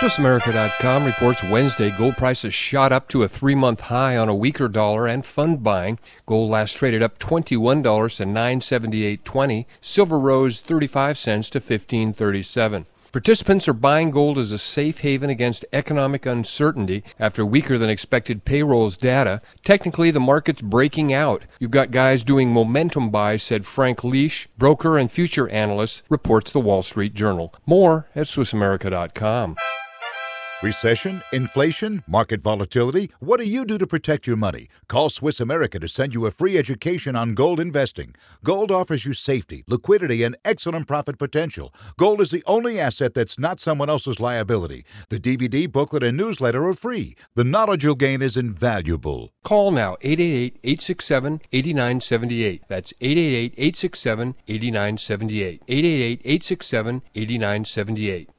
SwissAmerica.com reports Wednesday gold prices shot up to a 3-month high on a weaker dollar and fund buying. Gold last traded up $21 to $978.20. Silver rose 35 cents to $15.37. Participants are buying gold as a safe haven against economic uncertainty after weaker than expected payrolls data. Technically, the market's breaking out. You've got guys doing momentum buys, said Frank Leach, broker and future analyst, reports the Wall Street Journal. More at SwissAmerica.com. Recession, inflation, market volatility. What do you do to protect your money? Call Swiss America to send you a free education on gold investing. Gold offers you safety, liquidity, and excellent profit potential. Gold is the only asset that's not someone else's liability. The DVD, booklet, and newsletter are free. The knowledge you'll gain is invaluable. Call now, 888-867-8978. That's 888-867-8978. 888-867-8978.